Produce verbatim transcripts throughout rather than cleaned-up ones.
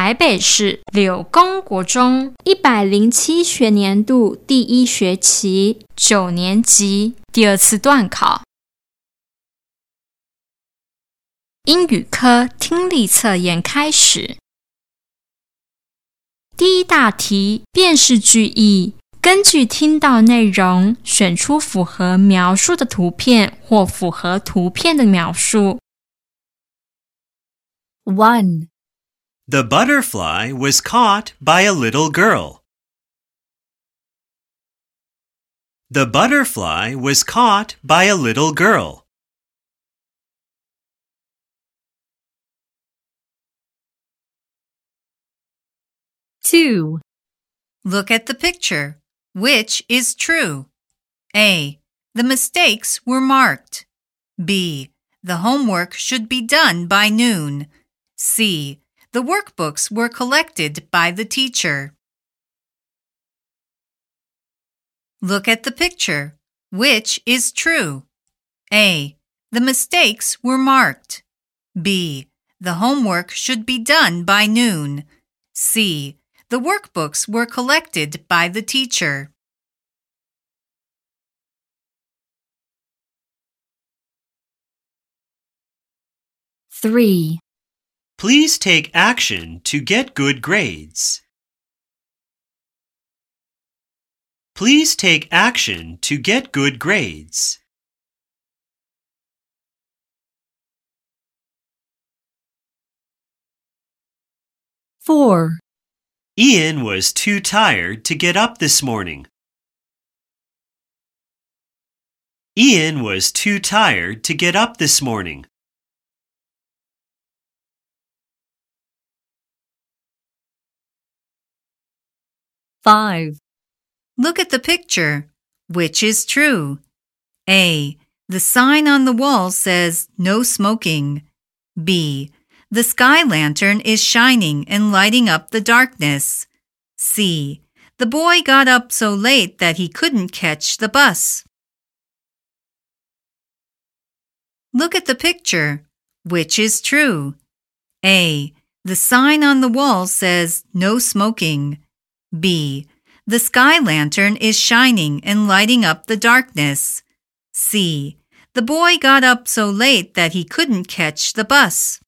台北市柳工国中一百零七学年度第一学期九年级第二次段考。英语科听力测验开始。第一大题，辨识句意，根据听到内容，选出符合描述的图片或符合图片的描述。 one. The butterfly was caught by a little girl. The butterfly was caught by a little girl. two. Look at the picture. Which is true? A. The mistakes were marked. B. The homework should be done by noon. C. The workbooks were collected by the teacher. Look at the picture. Which is true? A. The mistakes were marked. B. The homework should be done by noon. C. The workbooks were collected by the teacher. three. Please take action to get good grades. Please take action to get good grades. four. Ian was too tired to get up this morning. Ian was too tired to get up this morning. five. Look at the picture. Which is true? A. The sign on the wall says no smoking. B. The sky lantern is shining and lighting up the darkness. C. The boy got up so late that he couldn't catch the bus. Look at the picture. Which is true? A. The sign on the wall says no smoking. B. The sky lantern is shining and lighting up the darkness. C. The boy got up so late that he couldn't catch the bus.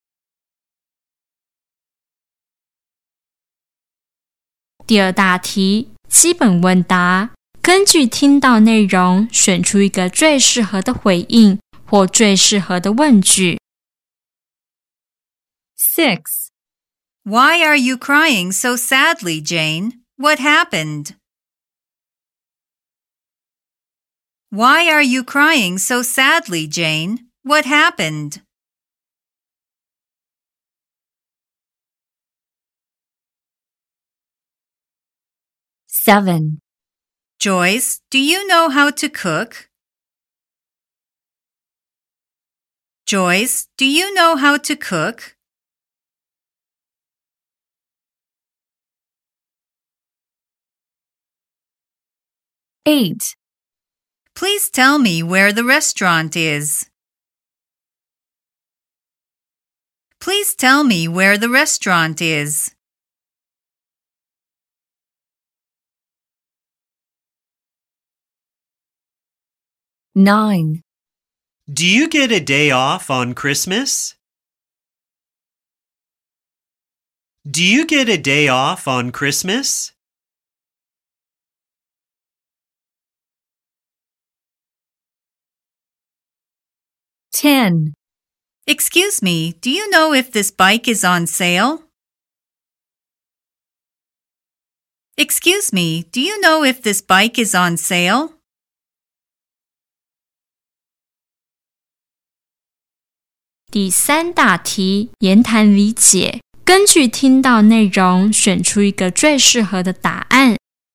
(第二大题，基本问答，根据听到内容，选出一个最适合的回应或最适合的问句。 six. Why are you crying so sadly, Jane? What happened? Why are you crying so sadly, Jane? What happened? seven. Joyce, do you know how to cook? Joyce, do you know how to cook? eight. Please tell me where the restaurant is. Please tell me where the restaurant is. nine. Do you get a day off on Christmas? Do you get a day off on Christmas? ten. Excuse me, do you know if this bike is on sale? Excuse me, do you know if this bike is on sale? 第三大题，言谈理解，根据听到内容，选出一个最适合的答案。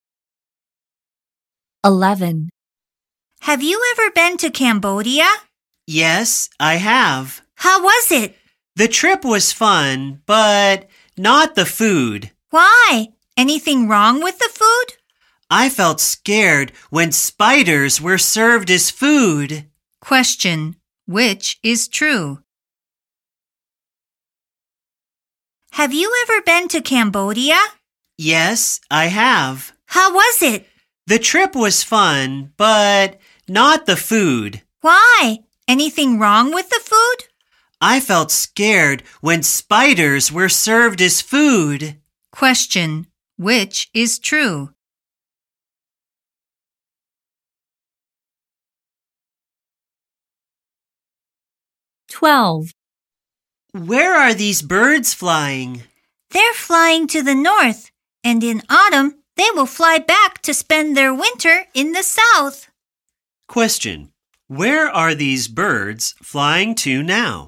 eleven. Have you ever been to Cambodia? Yes, I have. How was it? The trip was fun, but not the food. Why? Anything wrong with the food? I felt scared when spiders were served as food. Question. Which is true? Have you ever been to Cambodia? Yes, I have. How was it? The trip was fun, but not the food. Why? Anything wrong with the food? I felt scared when spiders were served as food. Question: which is true? twelve. Where are these birds flying? They're flying to the north, and in autumn they will fly back to spend their winter in the south. Question: where are these birds flying to now?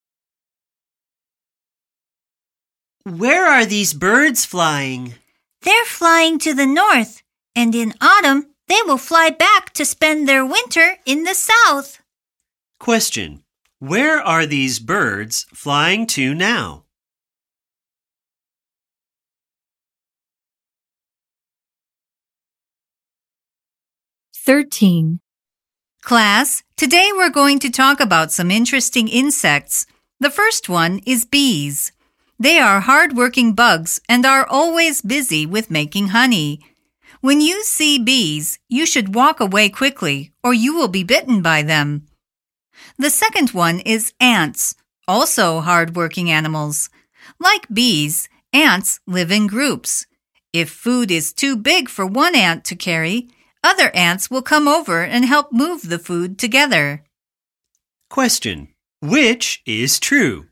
Where are these birds flying? They're flying to the north, and in autumn they will fly back to spend their winter in the south. Question: where are these birds flying to now? thirteen. Class, today we're going to talk about some interesting insects. The first one is bees. They are hard-working bugs and are always busy with making honey. When you see bees, you should walk away quickly or you will be bitten by them. The second one is ants, also hard-working animals. Like bees, ants live in groups. If food is too big for one ant to carry, other ants will come over and help move the food together. Question: which is true?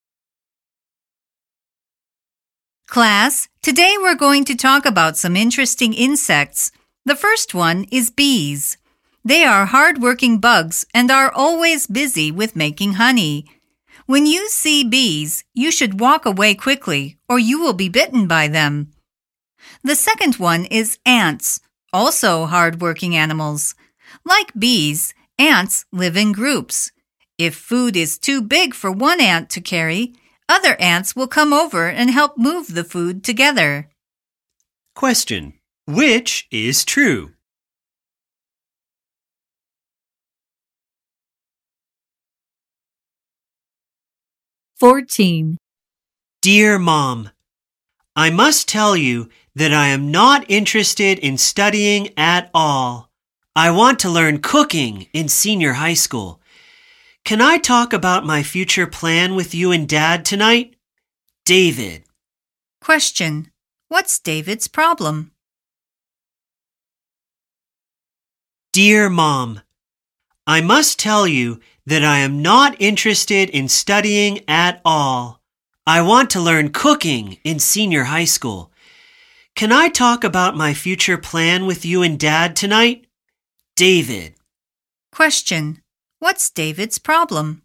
Class, today we're going to talk about some interesting insects. The first one is bees. They are hard-working bugs and are always busy with making honey. When you see bees, you should walk away quickly or you will be bitten by them. The second one is ants, also hard-working animals. Like bees, ants live in groups. If food is too big for one ant to carry, other ants will come over and help move the food together. Question: which is true? fourteen. Dear Mom, I must tell you that I am not interested in studying at all. I want to learn cooking in senior high school. Can I talk about my future plan with you and Dad tonight? David. Question: what's David's problem? Dear Mom, I must tell you that I am not interested in studying at all. I want to learn cooking in senior high school. Can I talk about my future plan with you and Dad tonight? David. Question: what's David's problem?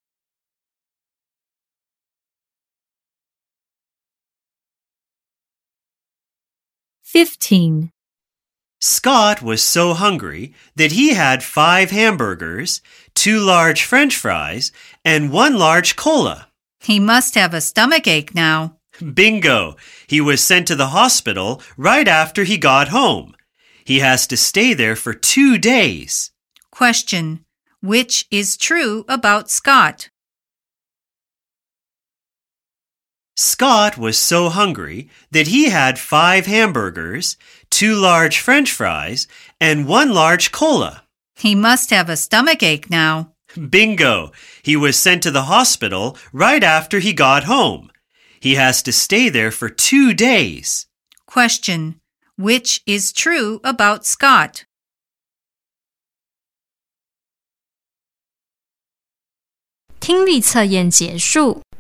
fifteen. Scott was so hungry that he had five hamburgers, two large French fries, and one large cola. He must have a stomachache now. Bingo! He was sent to the hospital right after he got home. He has to stay there for two days. Question: which is true about Scott? Scott was so hungry that he had five hamburgers, two large French fries, and one large cola. He must have a stomachache now. Bingo! He was sent to the hospital right after he got home. He has to stay there for two days. Question: which is true about Scott? 听力测验结束。